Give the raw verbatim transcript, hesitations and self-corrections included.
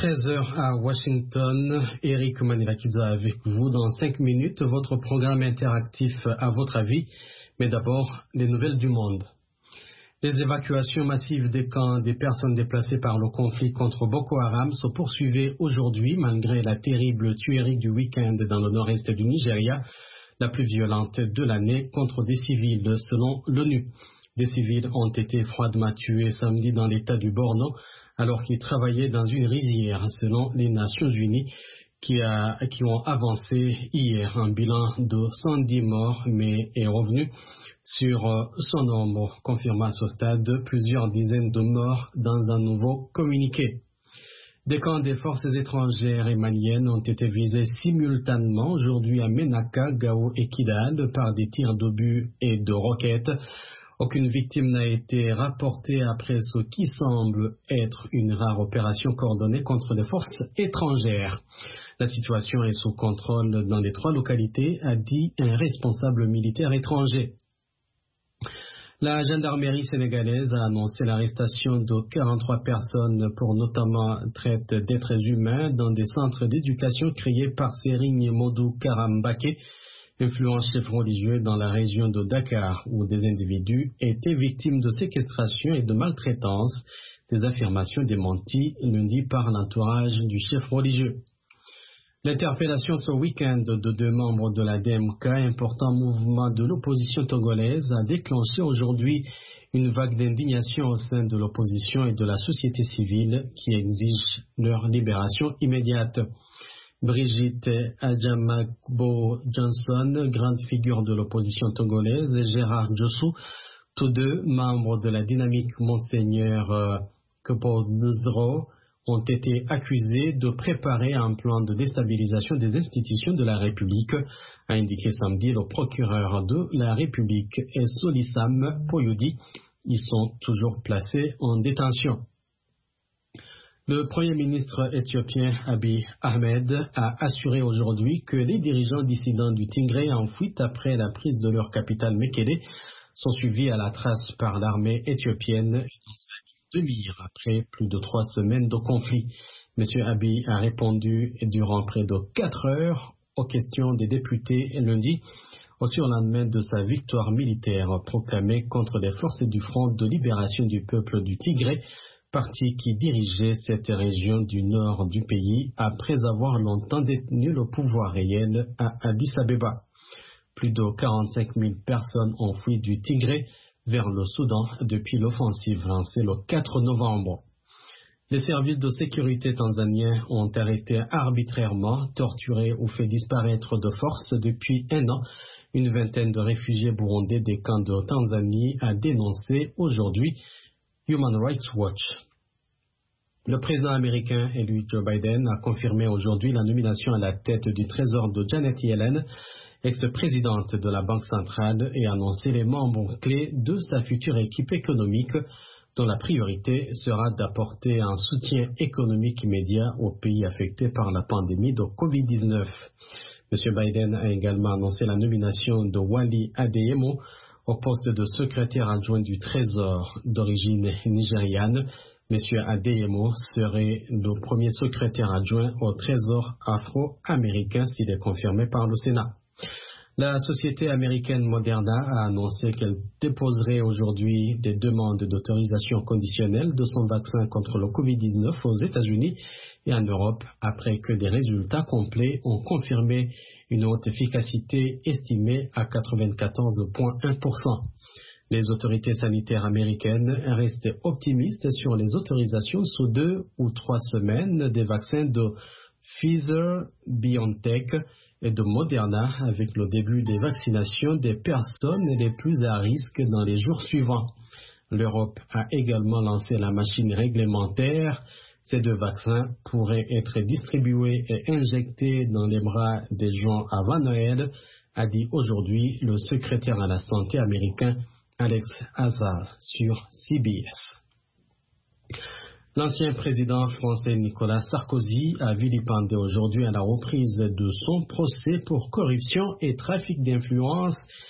treize heures à Washington, Eric Manilakidza avec vous dans cinq minutes, votre programme interactif à votre avis, mais d'abord les nouvelles du monde. Les évacuations massives des camps des personnes déplacées par le conflit contre Boko Haram se poursuivaient aujourd'hui malgré la terrible tuerie du week-end dans le nord-est du Nigeria, la plus violente de l'année contre des civils selon l'ONU. Des civils ont été froidement tués samedi dans l'état du Borno alors qu'ils travaillaient dans une rizière selon les Nations Unies qui, a, qui ont avancé hier un bilan de cent dix morts mais est revenu sur son nombre, confirmant à ce stade plusieurs dizaines de morts dans un nouveau communiqué. Des camps des forces étrangères et maliennes ont été visés simultanément aujourd'hui à Menaka, Gao et Kidal par des tirs d'obus et de roquettes. Aucune victime n'a été rapportée après ce qui semble être une rare opération coordonnée contre les forces étrangères. La situation est sous contrôle dans les trois localités, a dit un responsable militaire étranger. La gendarmerie sénégalaise a annoncé l'arrestation de quarante-trois personnes pour notamment traite d'êtres humains dans des centres d'éducation créés par Serigne Modou Karambake, influent chef religieux dans la région de Dakar, où des individus étaient victimes de séquestration et de maltraitance, des affirmations démenties lundi par l'entourage du chef religieux. L'interpellation ce week-end de deux membres de la D M K, important mouvement de l'opposition togolaise, a déclenché aujourd'hui une vague d'indignation au sein de l'opposition et de la société civile qui exige leur libération immédiate. Brigitte Adjamagbo Johnson, grande figure de l'opposition togolaise, et Gérard Djossou, tous deux membres de la dynamique Monseigneur euh, Kepodzdro, ont été accusés de préparer un plan de déstabilisation des institutions de la République, a indiqué samedi le procureur de la République et Solissam Poyoudi. Ils sont toujours placés en détention. Le Premier ministre éthiopien Abiy Ahmed a assuré aujourd'hui que les dirigeants dissidents du Tigré en fuite après la prise de leur capitale Mekele sont suivis à la trace par l'armée éthiopienne demi-heure après plus de trois semaines de conflit. M. Abiy a répondu durant près de quatre heures aux questions des députés lundi, au surlendemain de sa victoire militaire proclamée contre les forces du Front de libération du peuple du Tigré, parti qui dirigeait cette région du nord du pays après avoir longtemps détenu le pouvoir réel à Addis Abeba. Plus de quarante-cinq mille personnes ont fui du Tigré vers le Soudan depuis l'offensive lancée le quatre novembre. Les services de sécurité tanzaniens ont arrêté arbitrairement, torturé ou fait disparaître de force depuis un an une vingtaine de réfugiés burundais des camps de Tanzanie, a dénoncé aujourd'hui Human Rights Watch. Le président américain élu Joe Biden a confirmé aujourd'hui la nomination à la tête du Trésor de Janet Yellen, ex-présidente de la Banque centrale, et annoncé les membres clés de sa future équipe économique dont la priorité sera d'apporter un soutien économique immédiat aux pays affectés par la pandémie de covid dix-neuf. M. Biden a également annoncé la nomination de Wally Adeyemo au poste de secrétaire adjoint du Trésor d'origine nigériane. M. Adeyemo serait le premier secrétaire adjoint au Trésor afro-américain s'il est confirmé par le Sénat. La société américaine Moderna a annoncé qu'elle déposerait aujourd'hui des demandes d'autorisation conditionnelle de son vaccin contre le covid dix-neuf aux États-Unis et en Europe après que des résultats complets ont confirmé une haute efficacité estimée à quatre-vingt-quatorze virgule un pour cent. Les autorités sanitaires américaines restent optimistes sur les autorisations sous deux ou trois semaines des vaccins de Pfizer-BioNTech et de Moderna, avec le début des vaccinations des personnes les plus à risque dans les jours suivants. L'Europe a également lancé la machine réglementaire. Ces deux vaccins pourraient être distribués et injectés dans les bras des gens avant Noël, a dit aujourd'hui le secrétaire à la santé américain Alex Azar sur C B S. L'ancien président français Nicolas Sarkozy a vilipendé aujourd'hui à la reprise de son procès pour corruption et trafic d'influence